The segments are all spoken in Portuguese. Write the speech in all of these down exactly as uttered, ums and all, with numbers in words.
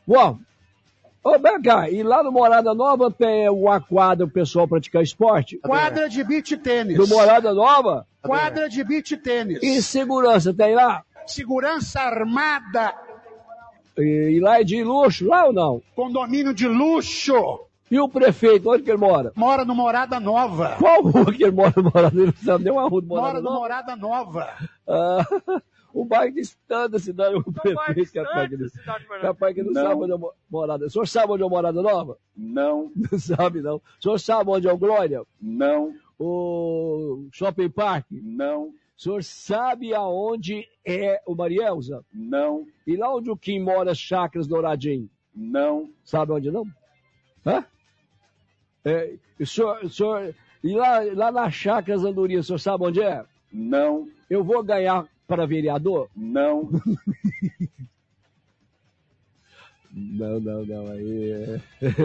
Bom, ô, vem cá, e lá no Morada Nova tem uma quadra pro pessoal praticar esporte? Quadra de beach tênis. No Morada Nova? Quadra de beach tênis. E segurança tem lá? Segurança armada. E, e lá é de luxo, lá ou não? Condomínio de luxo. E o prefeito, onde que ele mora? Mora no Morada Nova. Qual rua que ele mora no Morada? Ele não sabe nem uma rua do Morada Mora no Nova? Morada Nova. Ah, o bairro distante da cidade, o prefeito, capaz que, capaz que não, não sabe onde é o Morada. O senhor sabe onde é o Morada Nova? Não. Não sabe, não. O senhor sabe onde é o Glória? Não. O Shopping Park? Não. O senhor sabe aonde é o Marielza? Não. E lá onde o Kim mora, Chacras Douradinho? Não. Sabe onde não? Hã? É, o senhor, o senhor, e lá, lá na Chacras Andorinha, o senhor sabe onde é? Não. Eu vou ganhar para vereador? Não. Não, não, não. Aí é...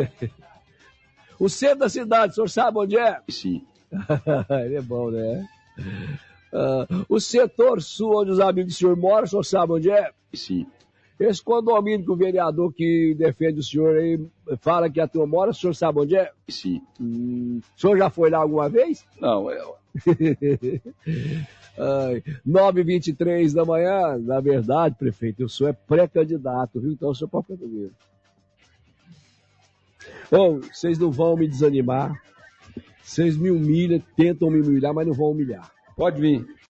O centro da cidade, o senhor sabe onde é? Sim. Ele é bom, né? Uh, o setor sul, onde os amigos do senhor moram, o senhor sabe onde é? Sim. Esse condomínio que o vereador que defende o senhor aí fala que a tua mora, o senhor sabe onde é? Sim. Hum, o senhor já foi lá alguma vez? Não, eu... Ai, nove e vinte e três da manhã, na verdade, prefeito, eu sou é pré-candidato, viu? Então o senhor pode ficar comigo. Bom, vocês não vão me desanimar. Vocês me humilham, tentam me humilhar, mas não vão humilhar. Pode vir.